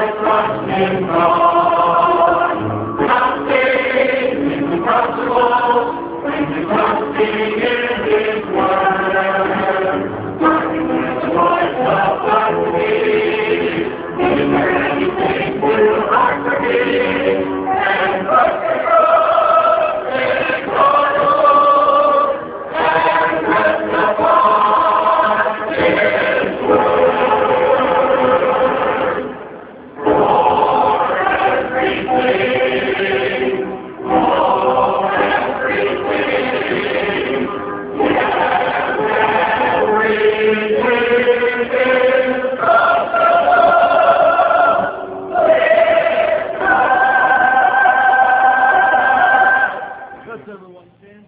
trust in God. Nothing is impossible when you're trusting in His word. Nothing is voice of unbelief. Is there anything too hard for me? And trust in God, in God alone, and rest upon His word. For everything, let's everyone stand.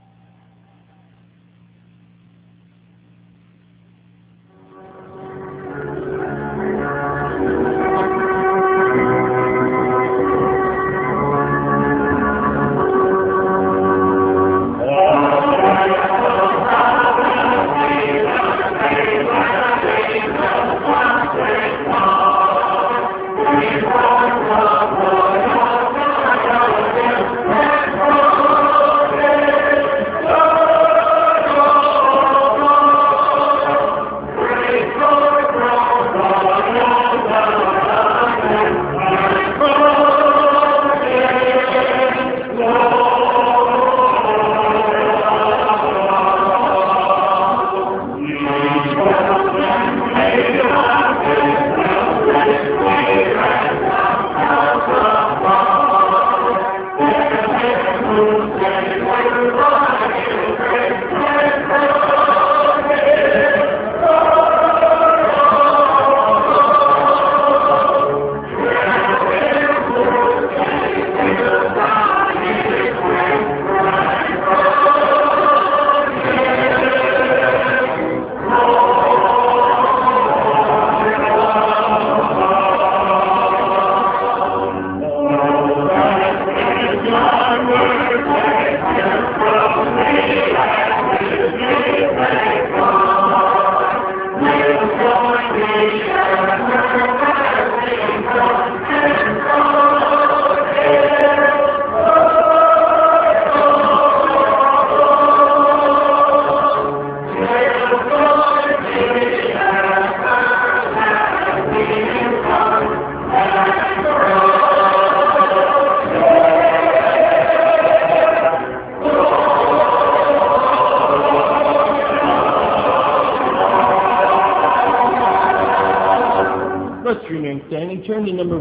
Let's remain standing. Turn to number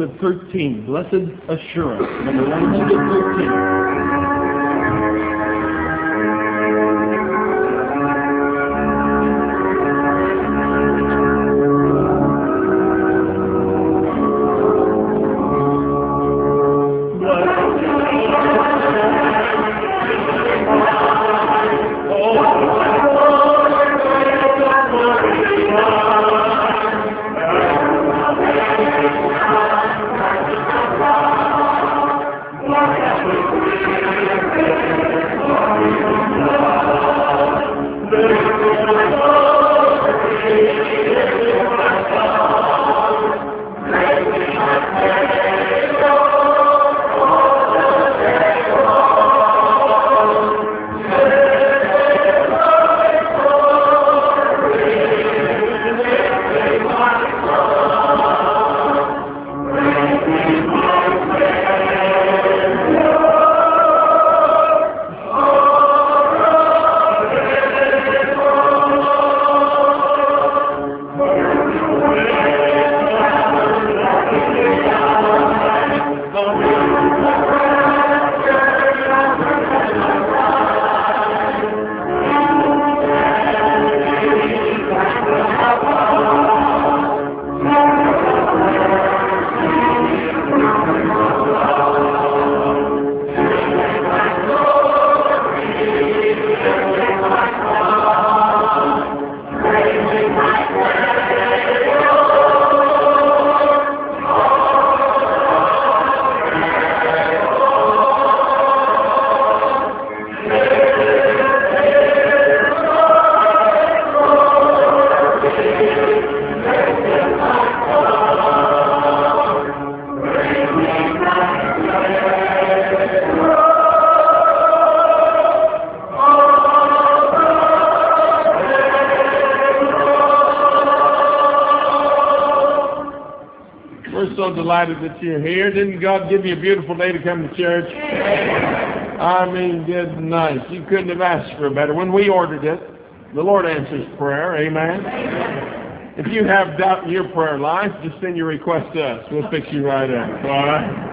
113, Blessed Assurance. Number 113. delighted that you're here. Didn't God give you a beautiful day to come to church? I mean, good night. You couldn't have asked for a better. When we ordered it, the Lord answers prayer. Amen. If you have doubt in your prayer life, just send your request to us. We'll fix you right up. All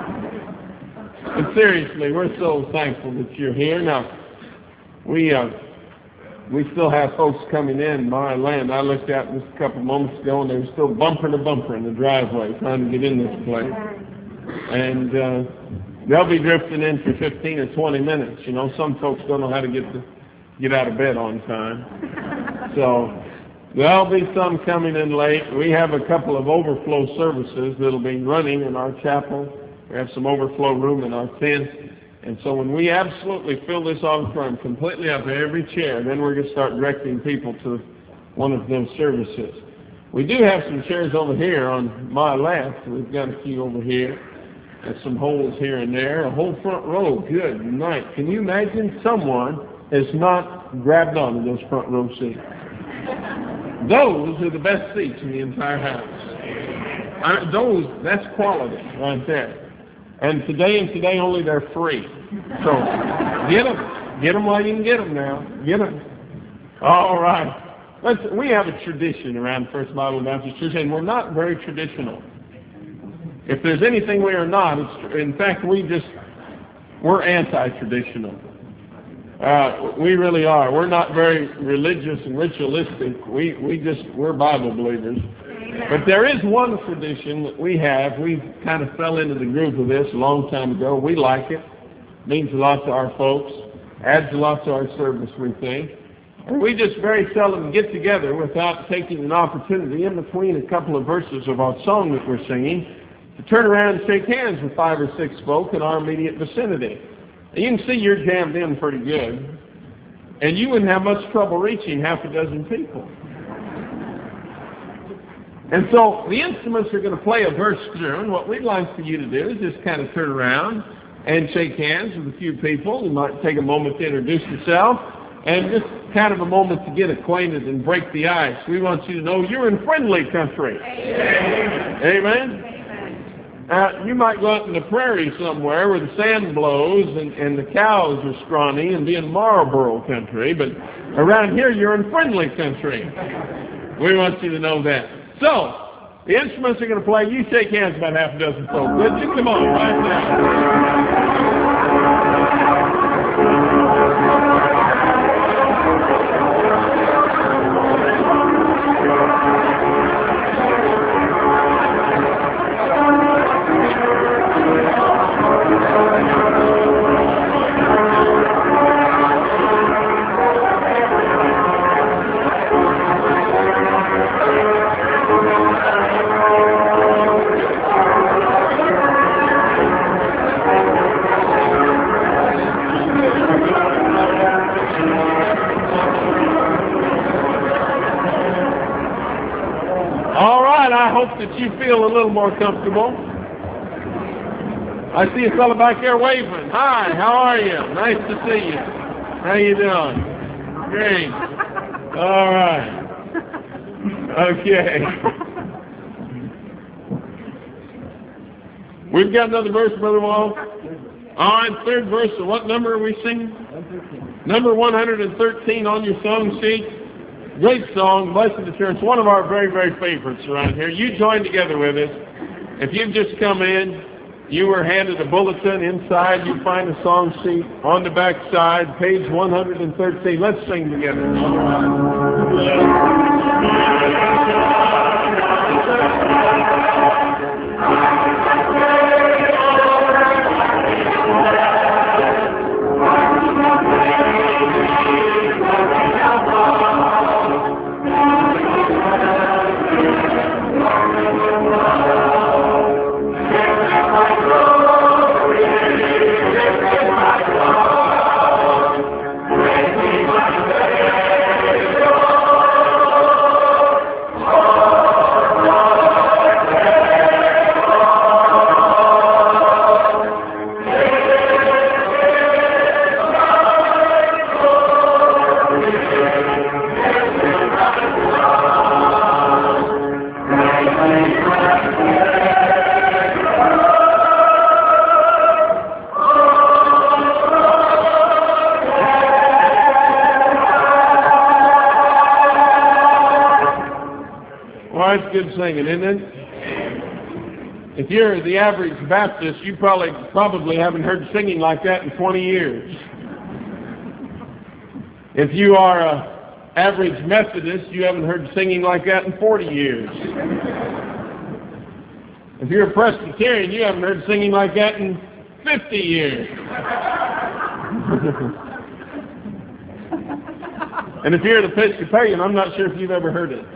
right? But seriously, we're so thankful that you're here. Now, we still have folks coming in my land. I looked out just a couple of moments ago, and they were still bumper to bumper in the driveway trying to get in this place. And they'll be drifting in for 15 or 20 minutes. You know, some folks don't know how to get out of bed on time. So there'll be some coming in late. We have a couple of overflow services that'll be running in our chapel. We have some overflow room in our tent. And so when we absolutely fill this auditorium completely up, every chair, then we're going to start directing people to one of those services. We do have some chairs over here on my left. We've got a few over here. And some holes here and there. A whole front row. Good night. Can you imagine someone has not grabbed onto those front row seats? Those are the best seats in the entire house. That's quality right there. And today only, they're free. So get them. Get them while you can get them now. Get them. All right. We have a tradition around First Bible Baptist Church, and we're not very traditional. If there's anything we are not, in fact, we're anti-traditional. We really are. We're not very religious and ritualistic. We're Bible believers. But there is one tradition that we have. We kind of fell into the groove of this a long time ago. We like it. Means a lot to our folks. Adds a lot to our service, we think. And we just very seldom get together without taking an opportunity in between a couple of verses of our song that we're singing to turn around and shake hands with 5 or 6 folk in our immediate vicinity. And you can see you're jammed in pretty good. And you wouldn't have much trouble reaching half a dozen people. And so the instruments are going to play a verse through, and what we'd like for you to do is just kind of turn around and shake hands with a few people. You might take a moment to introduce yourself, and just kind of a moment to get acquainted and break the ice. We want you to know you're in friendly country. Amen? You might go out in the prairie somewhere where the sand blows and the cows are scrawny and be in Marlboro country, but around here you're in friendly country. We want you to know that. So, the instruments are going to play. You shake hands about half a dozen folks. Would you? Come on, right now. That you feel a little more comfortable. I see a fellow back there waving. Hi, how are you? Nice to see you. How you doing? Great. All right. Okay. We've got another verse, Brother Wall. All right, third verse. So what number are we singing? 113. Number 113 on your song sheet. Great song, Blessed Assurance, one of our very, very favorites around here. You join together with us. If you've just come in, you were handed a bulletin. Inside, you find a song sheet on the back side, page 113. Let's sing together. Oh good singing, isn't it? If you're the average Baptist, you probably haven't heard singing like that in 20 years. If you are an average Methodist, you haven't heard singing like that in 40 years. If you're a Presbyterian, you haven't heard singing like that in 50 years. And if you're an Episcopalian, I'm not sure if you've ever heard it.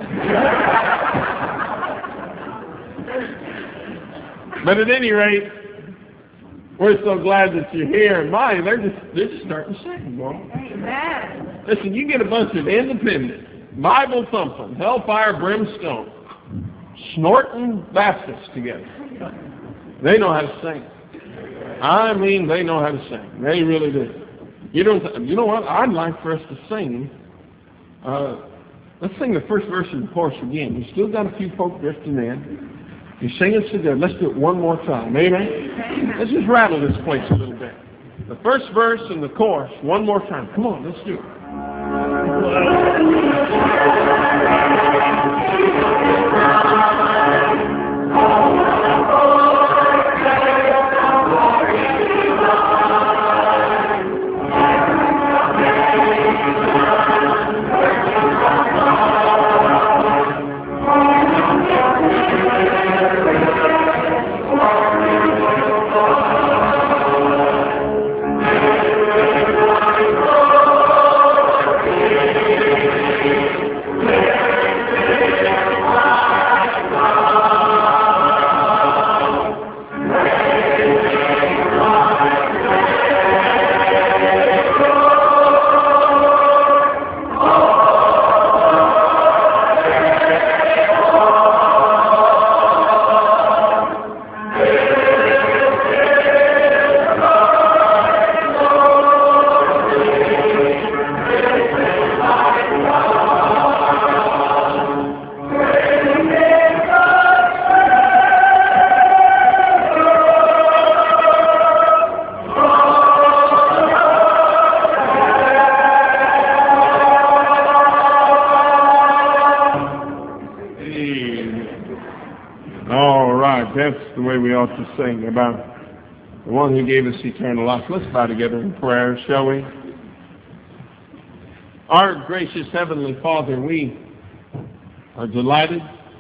But at any rate, we're so glad that you're here. And they're just starting to sing, boy. Amen. Listen, you get a bunch of independent, Bible-thumping, hellfire, brimstone, snorting Baptists together. They know how to sing. I mean, they know how to sing. They really do. You know what? I'd like for us to sing. Let's sing the first verse of the chorus again. We still got a few folk drifting in. You sing it together. Let's do it one more time. Amen? Let's just rattle this place a little bit. The first verse and the chorus, one more time. Come on, let's do it. That's the way we ought to sing about the one who gave us eternal life. Let's bow together in prayer, shall we? Our gracious Heavenly Father, we are delighted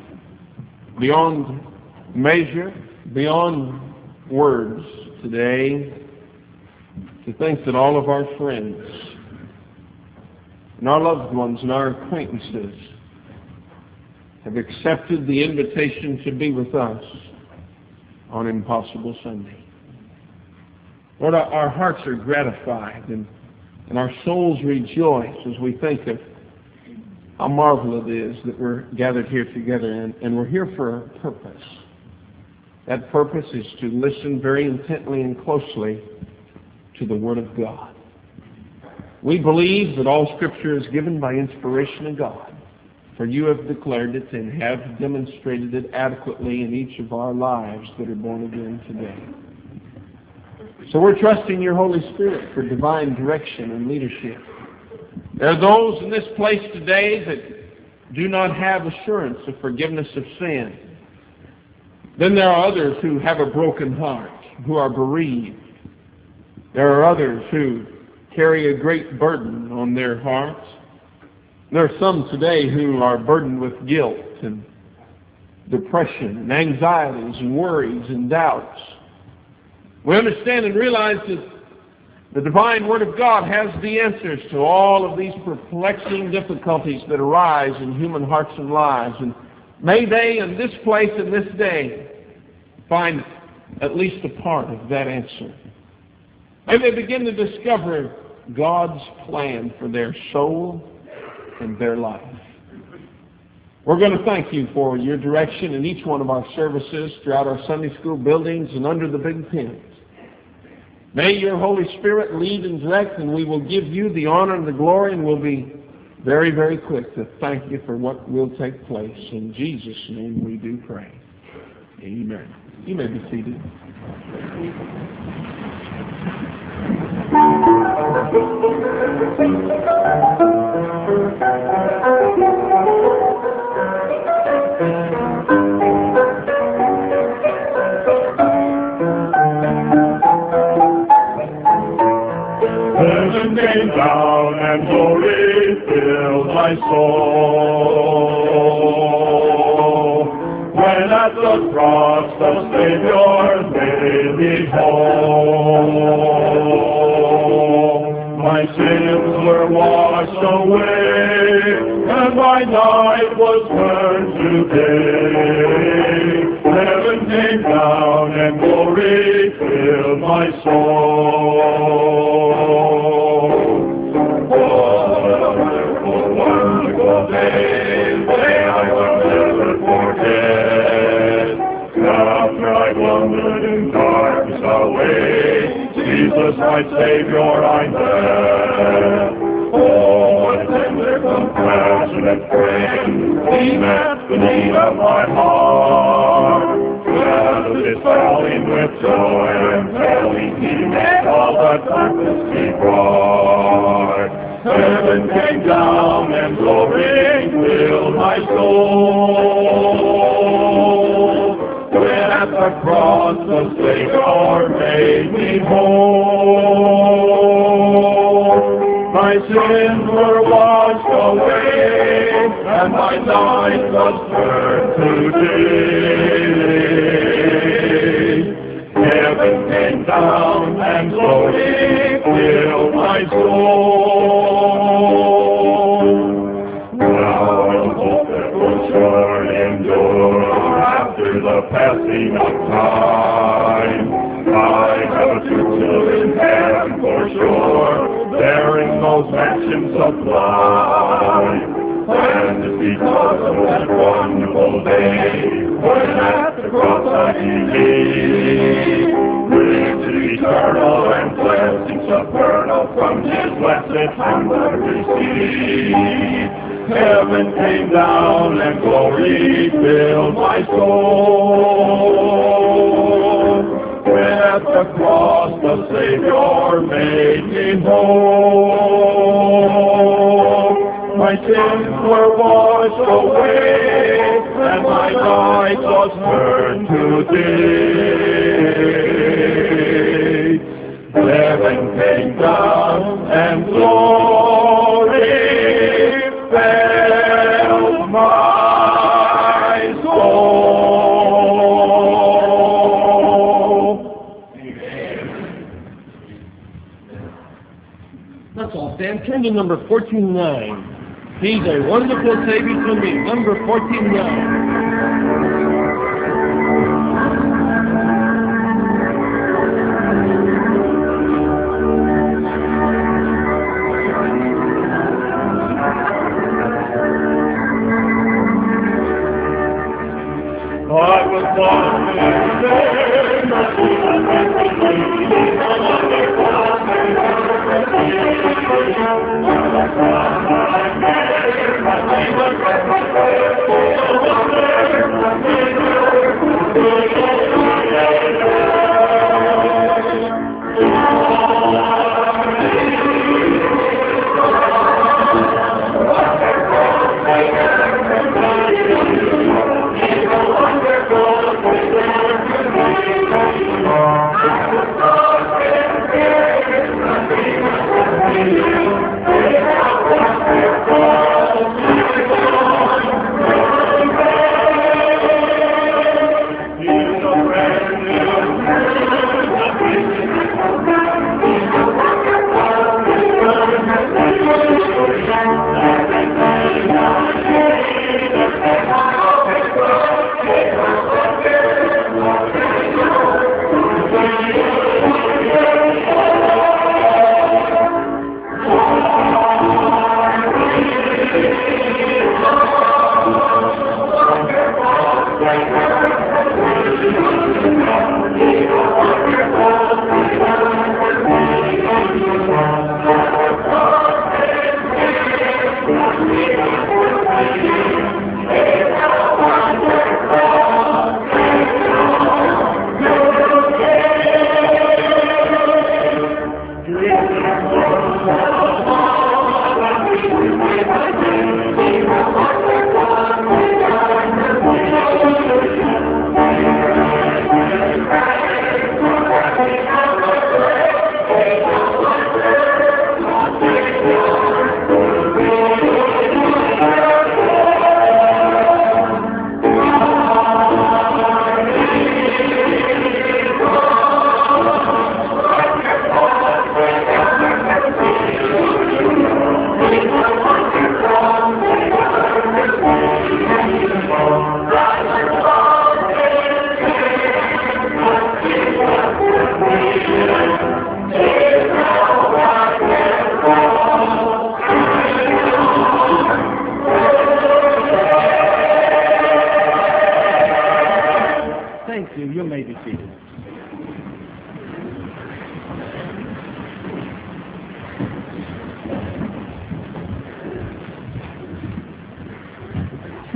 beyond measure, beyond words today to think that all of our friends and our loved ones and our acquaintances have accepted the invitation to be with us on Impossible Sunday. Lord, our hearts are gratified and our souls rejoice as we think of how marvelous it is that we're gathered here together, and we're here for a purpose. That purpose is to listen very intently and closely to the Word of God. We believe that all Scripture is given by inspiration of God, for you have declared it and have demonstrated it adequately in each of our lives that are born again today. So we're trusting your Holy Spirit for divine direction and leadership. There are those in this place today that do not have assurance of forgiveness of sin. Then there are others who have a broken heart, who are bereaved. There are others who carry a great burden on their hearts. There are some today who are burdened with guilt and depression and anxieties and worries and doubts. We understand and realize that the divine Word of God has the answers to all of these perplexing difficulties that arise in human hearts and lives. And may they, in this place and this day, find at least a part of that answer. May they begin to discover God's plan for their soul and their life. We're going to thank you for your direction in each one of our services throughout our Sunday school buildings and under the big tents. May your Holy Spirit lead and direct, and we will give you the honor and the glory, and we'll be very, very quick to thank you for what will take place. In Jesus' name we do pray. Amen. You may be seated. my soul. When at the cross the Savior made me whole, my sins were washed away, and my night was turned to day. Heaven came down, and glory filled my soul. What a wonderful, wonderful day I will never forget. After I wandered in darkness away, Jesus, my Savior, I met. Oh, what a tender, compassionate friend, He met the need of my heart. Glad of His falling with joy and telling He made all the darkness He brought. Heaven came down and glory filled my soul. When at the cross the Savior made me whole, my sins were washed away, and my night was turned to day. Heaven came down and glory filled my soul. Now I hope that will sure endure after the passing of time. I have a future in heaven for sure, bearing those mansions of life. And it's because of that wonderful day, when at the cross I believe, riches eternal and blessings supernal from His blessed hand I receive. Heaven came down and glory filled my soul. When at the cross the Savior made me whole, my sins were washed away, and my night was turned to day. Heaven came down and glory filled my soul. That's all, Stan. Turn to number 14-9. He's a wonderful Savior to me. Number 14-9. I was born in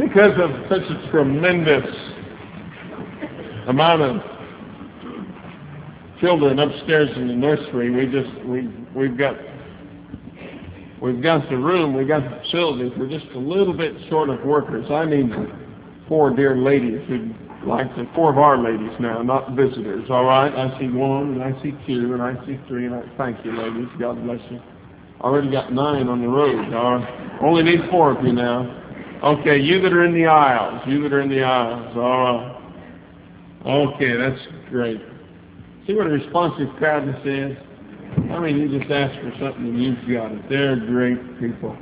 because of such a tremendous amount of children upstairs in the nursery, we've got the room, we've got the facilities. We're just a little bit short of workers. I need 4 dear ladies who'd like to, 4 of our ladies now, not visitors. All right, I see 1, and I see 2, and I see 3, and thank you, ladies. God bless you. Already got 9 on the road. Only need 4 of you now. Okay, you that are in the aisles. All right. Okay, that's great. See what a responsive crowd this is? I mean, you just ask for something and you've got it. They're great people.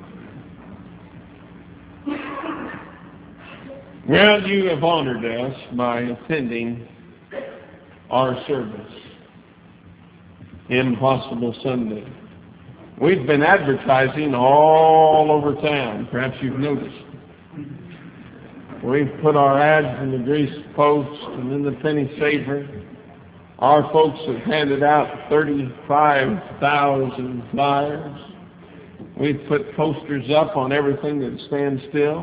Well, you have honored us by attending our service, Impossible Sunday. We've been advertising all over town. Perhaps you've noticed. We've put our ads in the grease post and in the penny saver. Our folks have handed out 35,000 flyers. We've put posters up on everything that stands still.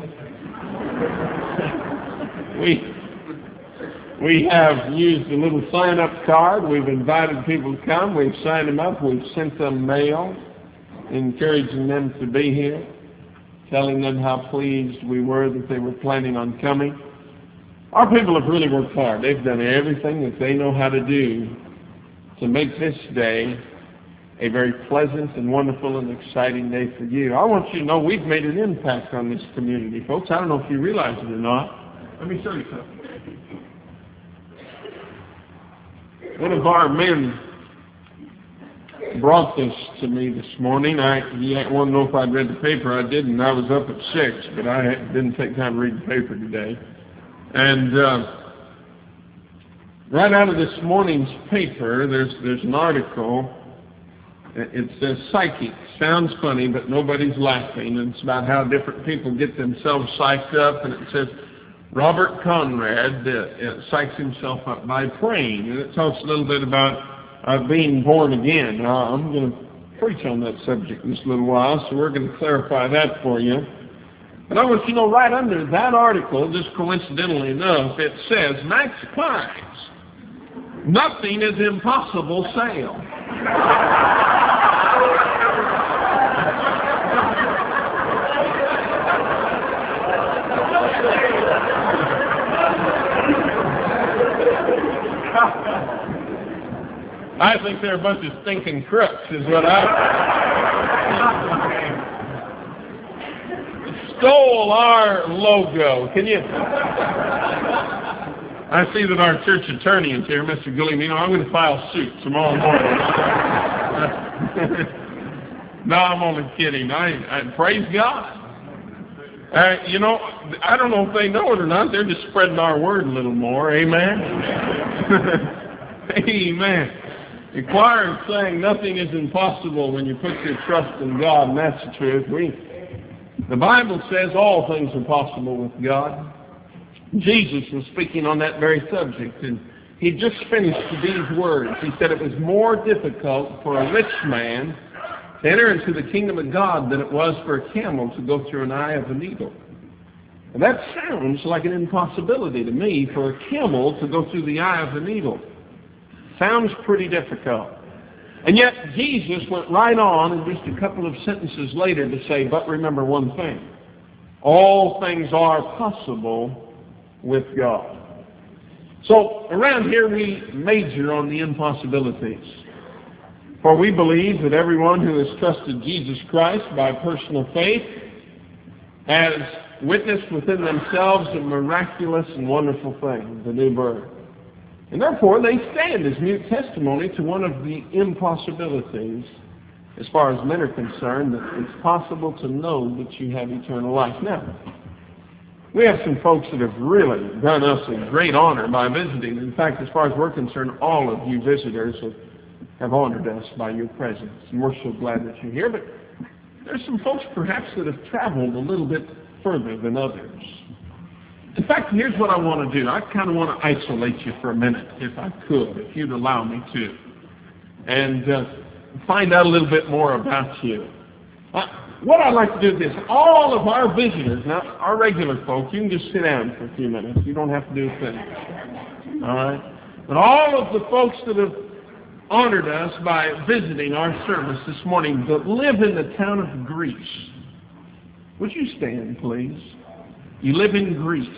We have used a little sign-up card. We've invited people to come. We've signed them up. We've sent them mail, encouraging them to be here, telling them how pleased we were that they were planning on coming. Our people have really worked hard. They've done everything that they know how to do to make this day a very pleasant and wonderful and exciting day for you. I want you to know we've made an impact on this community, folks. I don't know if you realize it or not. Let me show you something. One of our men brought this to me this morning. He wanted to know if I'd read the paper. I didn't. I was up at 6, but I didn't take time to read the paper today. And right out of this morning's paper, there's an article. It says, "Psychic. Sounds funny, but nobody's laughing." And it's about how different people get themselves psyched up. And it says, Robert Conrad psychs himself up by praying. And it talks a little bit about being born again. I'm going to preach on that subject in just a little while, so we're going to clarify that for you. But I want you to know right under that article, just coincidentally enough, it says, Max Klein's "Nothing is Impossible" sale. I think they're a bunch of stinking crooks, is what stole our logo. Can you? I see that our church attorney is here, Mr. Gilliam. You know, I'm going to file suit tomorrow morning. No, I'm only kidding. I praise God. You know, I don't know if they know it or not. They're just spreading our word a little more. Amen. Amen. The choir is saying nothing is impossible when you put your trust in God, and that's the truth. The Bible says all things are possible with God. Jesus was speaking on that very subject, and he just finished these words. He said it was more difficult for a rich man to enter into the kingdom of God than it was for a camel to go through an eye of a needle. And that sounds like an impossibility to me, for a camel to go through the eye of a needle. Sounds pretty difficult. And yet Jesus went right on in just a couple of sentences later to say, but remember one thing. All things are possible with God. So around here we major on the impossibilities. For we believe that everyone who has trusted Jesus Christ by personal faith has witnessed within themselves a miraculous and wonderful thing, the new birth. And therefore, they stand as mute testimony to one of the impossibilities, as far as men are concerned, that it's possible to know that you have eternal life. Now, we have some folks that have really done us a great honor by visiting. In fact, as far as we're concerned, all of you visitors have honored us by your presence. And we're so glad that you're here. But there's some folks perhaps that have traveled a little bit further than others. In fact, here's what I want to do. I kind of want to isolate you for a minute, if I could, if you'd allow me to, and find out a little bit more about you. what I'd like to do is this. All of our visitors, now our regular folks, you can just sit down for a few minutes. You don't have to do a thing. All right? But all of the folks that have honored us by visiting our service this morning that live in the town of Greece, would you stand, please? You live in Greece.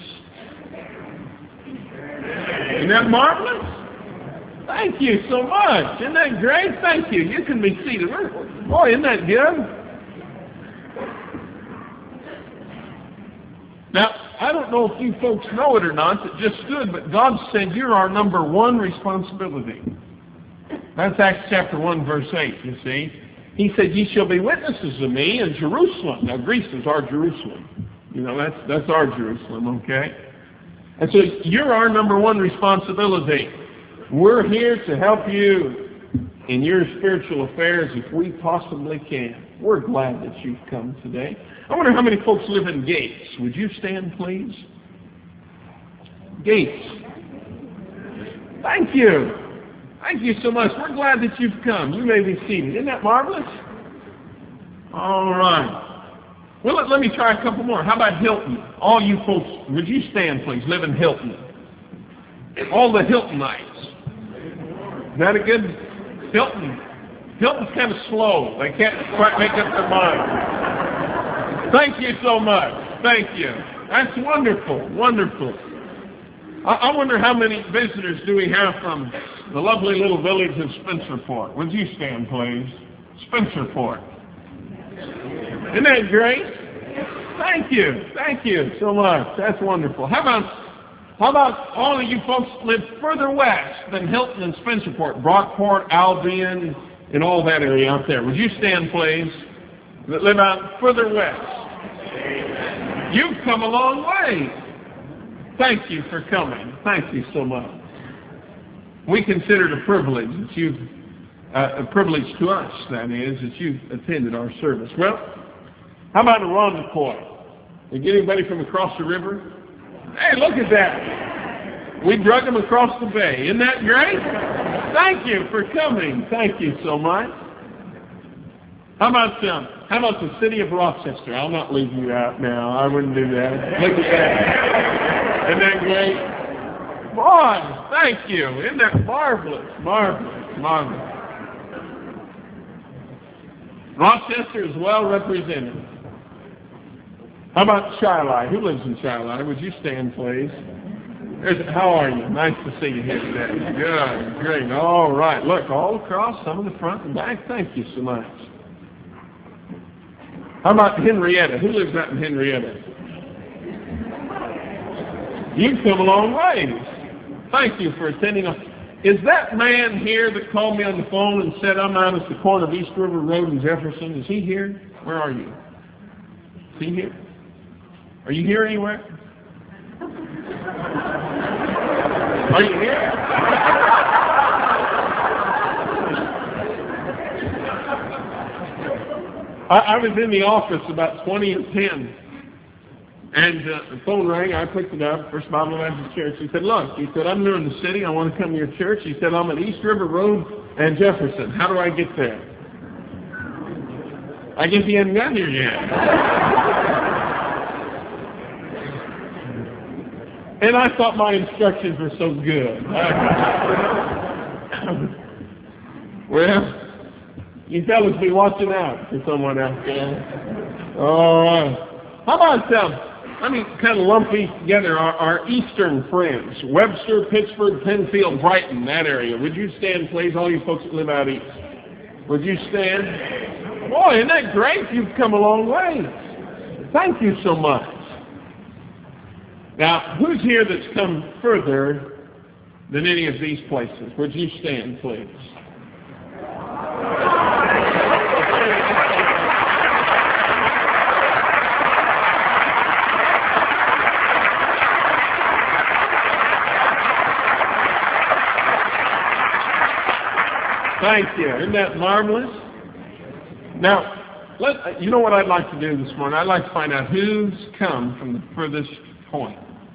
Isn't that marvelous? Thank you so much. Isn't that great? Thank you. You can be seated. Boy, isn't that good? Now, I don't know if you folks know it or not, it just stood, but God said you're our number one responsibility. That's Acts chapter 1, verse 8, you see. He said, ye shall be witnesses of me in Jerusalem. Now, Greece is our Jerusalem. You know, that's our Jerusalem, okay? And so you're our number one responsibility. We're here to help you in your spiritual affairs if we possibly can. We're glad that you've come today. I wonder how many folks live in Gates. Would you stand, please? Gates. Thank you. Thank you so much. We're glad that you've come. You may be seated. Isn't that marvelous? All right. Well, let me try a couple more. How about Hilton? All you folks, would you stand, please? Live in Hilton. All the Hiltonites. Is that a good Hilton? Hilton's kind of slow. They can't quite make up their mind. Thank you so much. Thank you. That's wonderful. Wonderful. I wonder how many visitors do we have from the lovely little village of Spencerport. Would you stand, please? Spencerport. Isn't that great? Thank you. Thank you so much. That's wonderful. How about all of you folks live further west than Hilton and Spencerport, Brockport, Albion, and all that area out there? Would you stand, please? That live out further west. You've come a long way. Thank you for coming. Thank you so much. We consider it a privilege that you've, a privilege to us, that is, that you've attended our service. Well, how about Irondequoit? Did you get anybody from across the river? Hey, look at that. We drug them across the bay. Isn't that great? Thank you for coming. Thank you so much. How about the city of Rochester? I'll not leave you out now. I wouldn't do that. Look at that. Isn't that great? Boy, thank you. Isn't that marvelous? Marvelous. Marvelous. Rochester is well represented. How about Shiloh? Who lives in Shiloh? Would you stand, please? How are you? Nice to see you here today. Good, great. All right. Look, all across, some in the front and back. Thank you so much. How about Henrietta? Who lives out in Henrietta? You've come a long way. Thank you for attending. Is that man here that called me on the phone and said I'm out at the corner of East River Road in Jefferson? Is he here? Where are you? Is he here? Are you here anywhere? Are you here? I was in the office about 20 and 10, and the phone rang. I picked it up, First Bible Baptist Church. He said, look, he said, I'm new in the city. I want to come to your church. He said, I'm at East River Road and Jefferson. How do I get there? I guess he hadn't gotten here yet. And I thought my instructions were so good. Well, you fellas be watching out for someone out there. All right. How about let me kind of lump these together. Our eastern friends, Webster, Pittsburgh, Penfield, Brighton, that area. Would you stand, please, all you folks that live out east? Would you stand? Boy, isn't that great? You've come a long way. Thank you so much. Now, who's here that's come further than any of these places? Would you stand, please? Thank you. Isn't that marvelous? Now, you know what I'd like to do this morning? I'd like to find out who's come from the furthest point.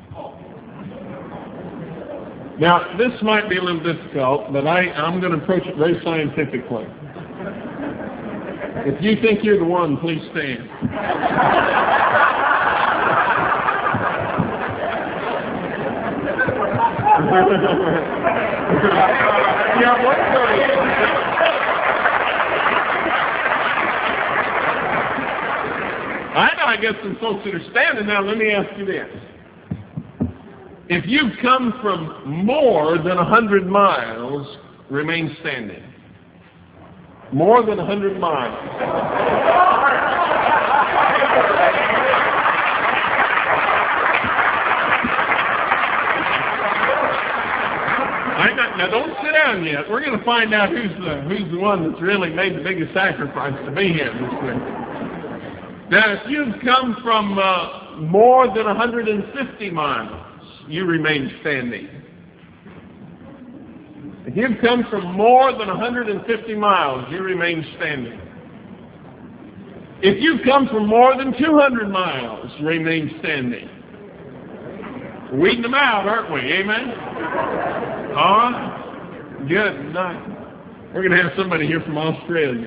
Now, this might be a little difficult, but I'm going to approach it very scientifically. If you think you're the one, please stand. Yeah, what's I guess some folks that are standing now, let me ask you this. If you've come from more than 100 miles, remain standing. More than 100 miles. Now don't sit down yet. We're going to find out who's the one that's really made the biggest sacrifice to be here this week. Now, if you've come from more than 150 miles, you remain standing. If you've come from more than 150 miles, you remain standing. If you've come from more than 200 miles, remain standing. We're weeding them out, aren't we? Amen? Good night. We're going to have somebody here from Australia.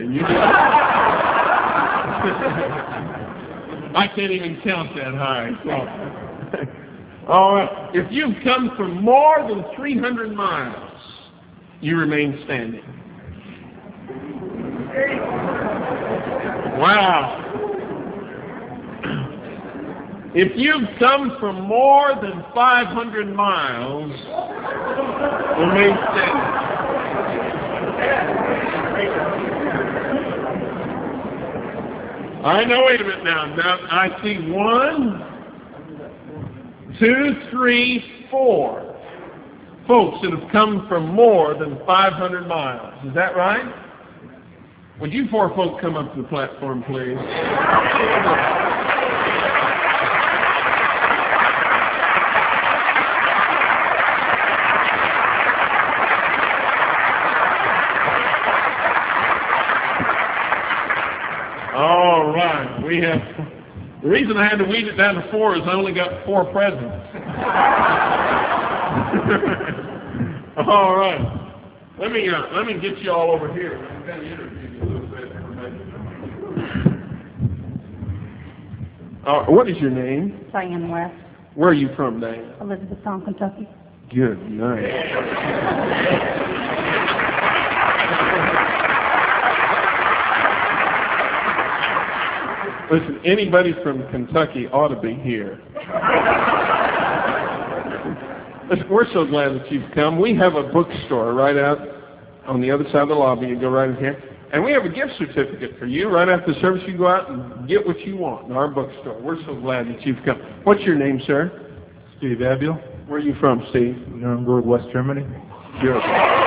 I can't even count that high. So. All right. If you've come from more than 300 miles, you remain standing. Wow. If you've come from more than 500 miles, remain standing. I know, wait a minute now. Now, I see 1, 2, 3, 4 folks that have come from more than 500 miles. Is that right? Would you 4 folks come up to the platform, please? All right. We have. The reason I had to weed it down to 4 is I only got 4 presents. All right. Let me get you all over here. I'm going to interview you a little bit. What is your name? Diane West. Where are you from, Diane? Elizabethtown, Kentucky. Good night. Listen, anybody from Kentucky ought to be here. Listen, we're so glad that you've come. We have a bookstore right out on the other side of the lobby. You go right in here. And we have a gift certificate for you. Right after the service, you go out and get what you want in our bookstore. We're so glad that you've come. What's your name, sir? Steve Abiel. Where are you from, Steve? Nuremberg, West Germany. Good.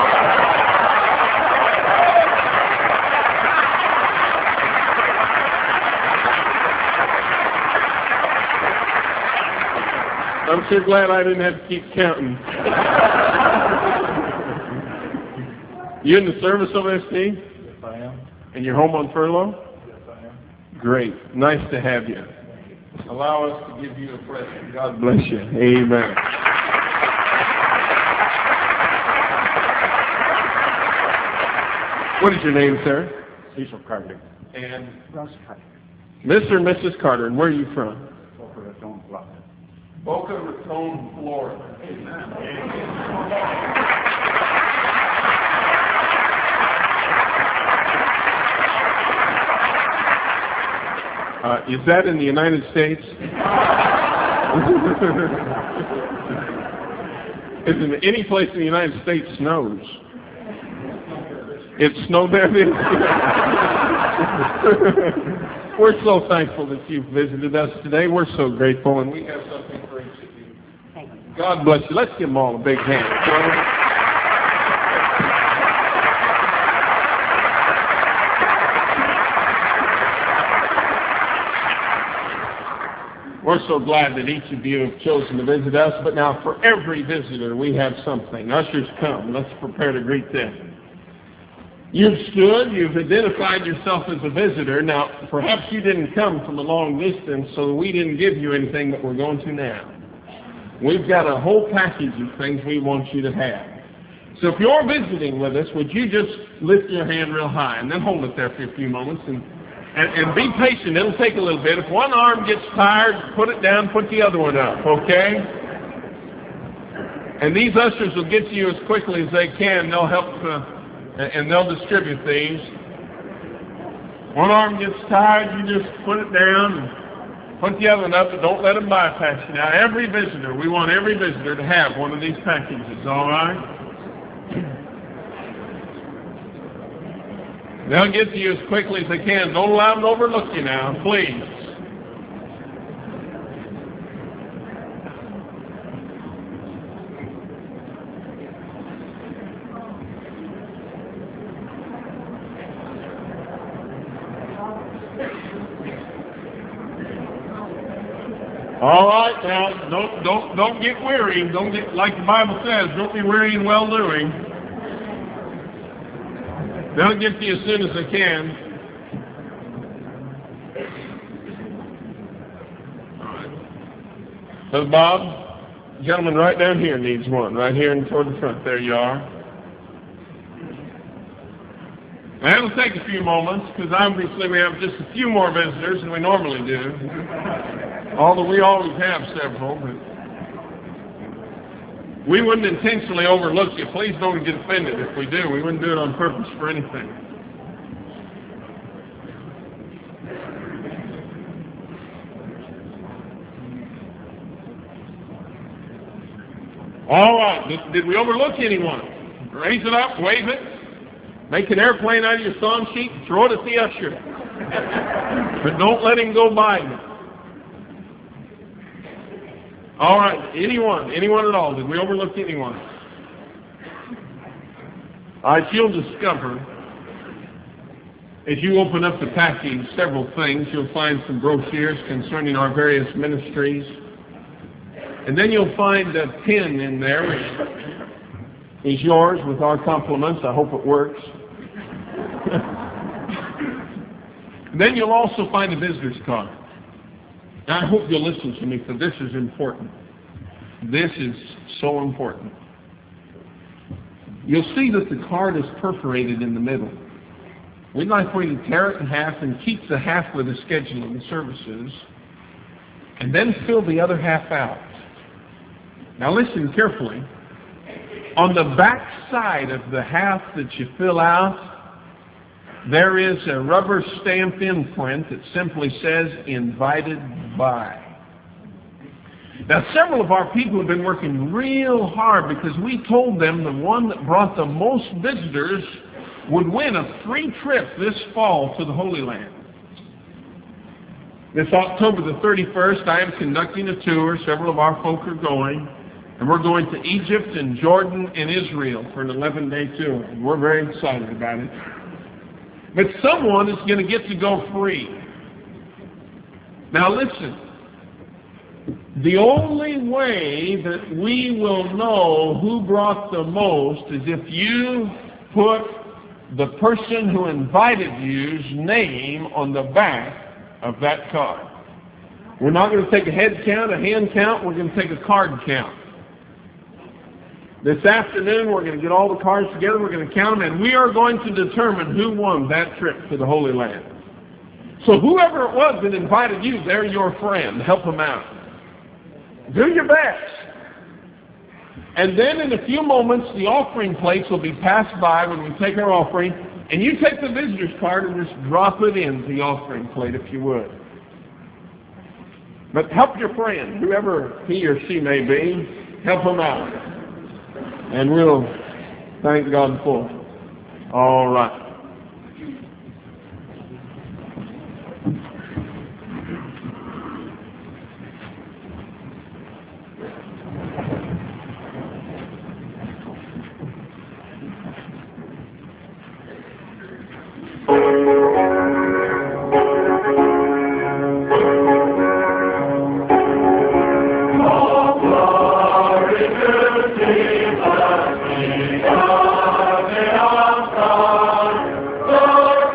I'm sure glad I didn't have to keep counting. You in the service over there, Steve? Yes, I am. And you're home on furlough? Yes, I am. Great. Nice to have you. Allow us to give you a present. God bless you. Amen. What is your name, sir? Cecil Carter. And Russ Carter. Mr. and Mrs. Carter. And where are you from? Boca Raton, Florida. Boca Raton, Florida. Amen. Is that in the United States? Isn't any place in the United States snows? It snowed there then? We're so thankful that you've visited us today. We're so grateful, and we have something for each of you. God bless you. Let's give them all a big hand. We're so glad that each of you have chosen to visit us. But now for every visitor, we have something. Ushers, come. Let's prepare to greet them. You've stood. You've identified yourself as a visitor. Now, perhaps you didn't come from a long distance, so we didn't give you anything that we're going to now. We've got a whole package of things we want you to have. So if you're visiting with us, would you just lift your hand real high and then hold it there for a few moments and be patient. It'll take a little bit. If one arm gets tired, put it down, put the other one up, okay? And these ushers will get to you as quickly as they can. They'll help and they'll distribute these. One arm gets tired, you just put it down and put the other one up, but don't let them bypass you. Now, every visitor, we want every visitor to have one of these packages, all right? They'll get to you as quickly as they can. Don't allow them to overlook you now, please. All right, now don't get weary. Don't get, like the Bible says, don't be weary in well doing. They'll get to you as soon as they can. All right. So Bob, gentleman right down here needs one. Right here and toward the front. There you are. Now, it'll take a few moments because obviously we have just a few more visitors than we normally do. Although we always have several, but we wouldn't intentionally overlook you. Please don't get offended if we do. We wouldn't do it on purpose for anything. All right. Did we overlook anyone? Raise it up, wave it. Make an airplane out of your song sheet and throw it at the usher. But don't let him go by you. All right, anyone at all. Did we overlook anyone? All right, you'll discover, as you open up the package, several things. You'll find some brochures concerning our various ministries. And then you'll find a pin in there, which is yours with our compliments. I hope it works. Then you'll also find a visitor's card. Now, I hope you'll listen to me, for this is important. This is so important. You'll see that the card is perforated in the middle. We'd like for you to tear it in half and keep the half with the schedule of the services, and then fill the other half out. Now listen carefully. On the back side of the half that you fill out, there is a rubber stamped imprint that simply says, "Invited by." Now, several of our people have been working real hard because we told them the one that brought the most visitors would win a free trip this fall to the Holy Land. This October the 31st, I am conducting a tour. Several of our folk are going. And we're going to Egypt and Jordan and Israel for an 11-day tour. And we're very excited about it. But someone is going to get to go free. Now listen. The only way that we will know who brought the most is if you put the person who invited you's name on the back of that card. We're not going to take a head count, a hand count. We're going to take a card count. This afternoon, we're going to get all the cards together. We're going to count them, and we are going to determine who won that trip to the Holy Land. So whoever it was that invited you, they're your friend. Help them out. Do your best. And then in a few moments, the offering plates will be passed by when we take our offering, and you take the visitor's card and just drop it in the offering plate if you would. But help your friend, whoever he or she may be, help them out. And we'll thank God for it. All right. Lord,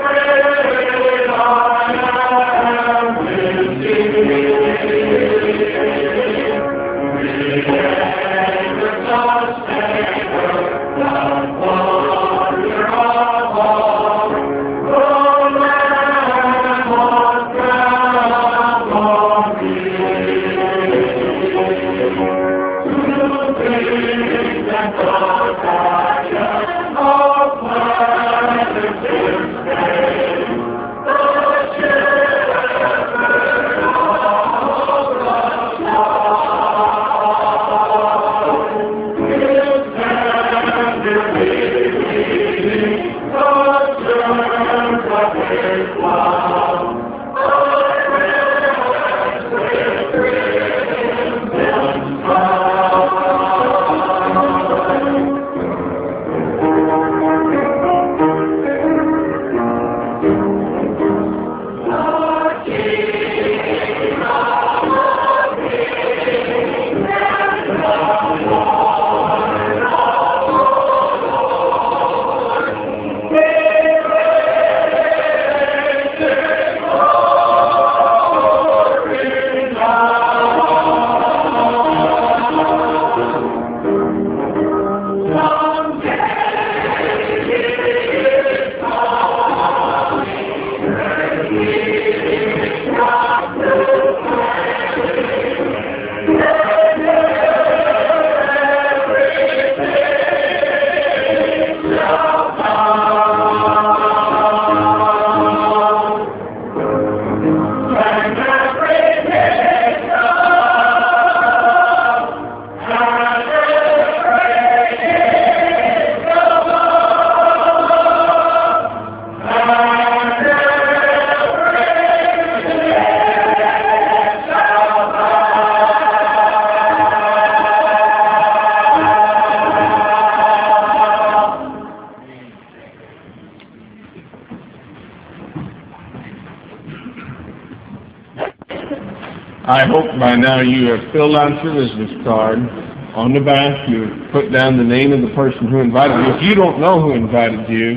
I hope by now you have filled out your business card. On the back, you have put down the name of the person who invited you. If you don't know who invited you,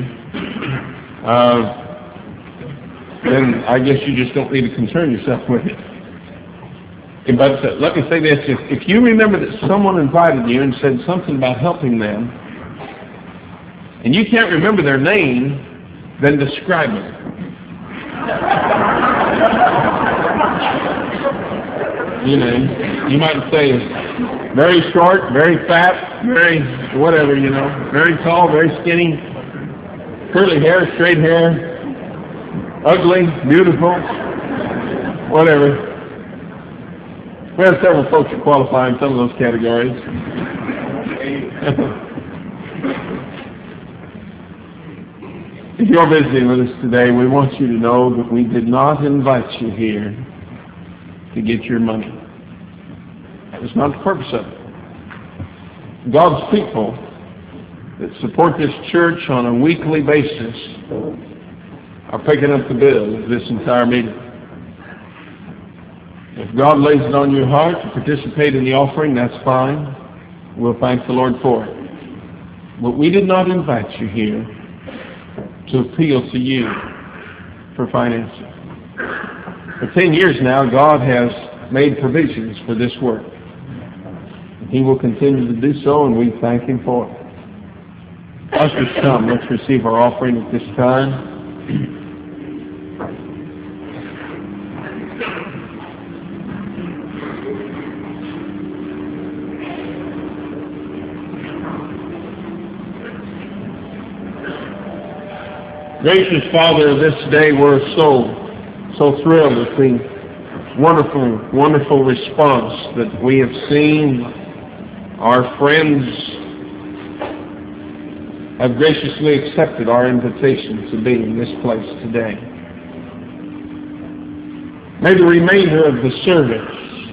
then I guess you just don't need to concern yourself with it. But let me say this. If you remember that someone invited you and said something about helping them, and you can't remember their name, then describe it. You know, you might say very short, very fat, very whatever, you know, very tall, very skinny, curly hair, straight hair, ugly, beautiful, whatever. We have several folks who qualify in some of those categories. If you're visiting with us today, we want you to know that we did not invite you here to get your money. That was not the purpose of it. God's people that support this church on a weekly basis are picking up the bill of this entire meeting. If God lays it on your heart to participate in the offering, that's fine. We'll thank the Lord for it. But we did not invite you here to appeal to you for finances. For 10 years now, God has made provisions for this work. He will continue to do so, and we thank Him for it. Ushers, come. Let's receive our offering at this time. Gracious Father, this day we're so thrilled with the wonderful response that we have seen. Our friends have graciously accepted our invitation to be in this place today. May the remainder of the service,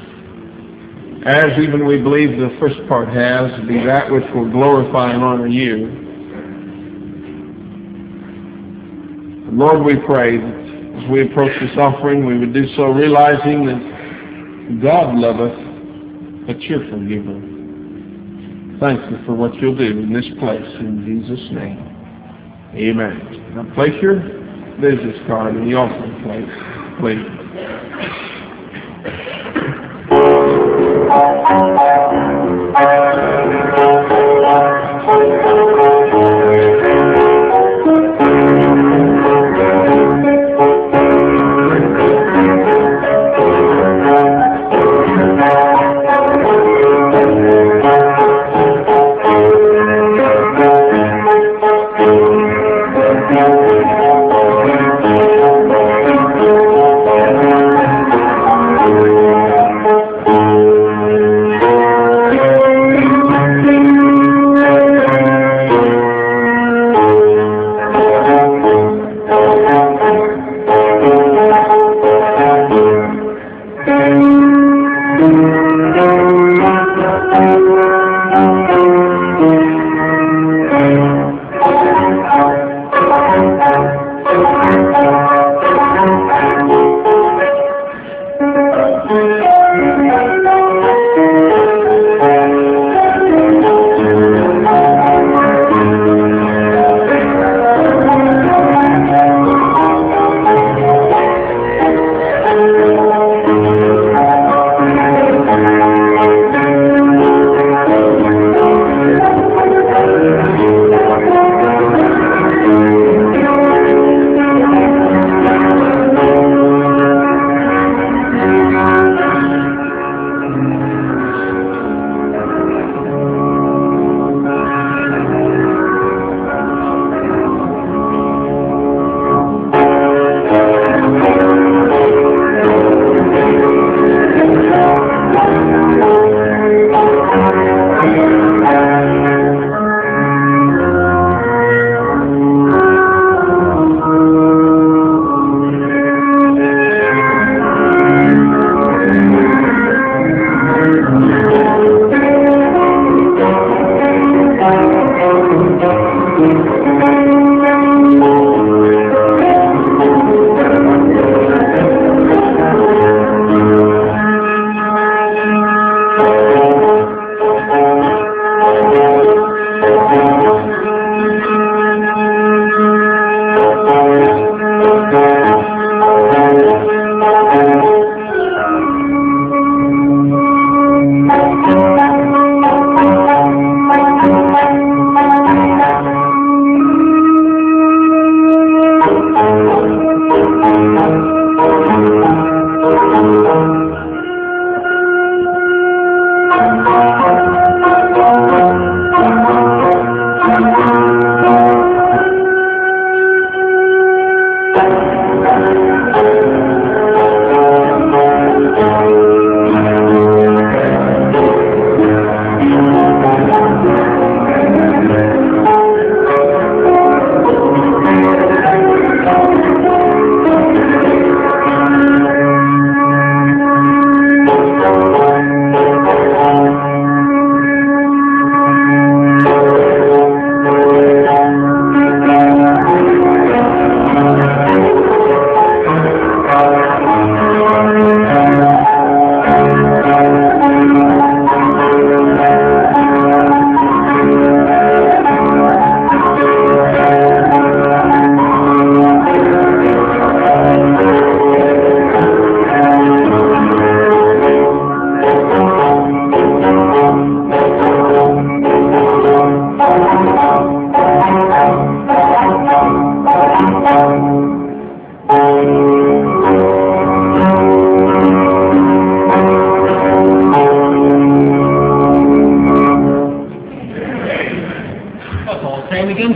as even we believe the first part has, be that which will glorify and honor you. Lord, we pray that as we approach this offering, we would do so realizing that God loveth a cheerful giver. Thank you for what you'll do in this place, in Jesus' name. Amen. Now place your business card in the offering plate, please.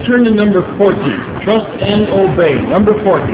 turn to number 40. Trust and obey. Number 40.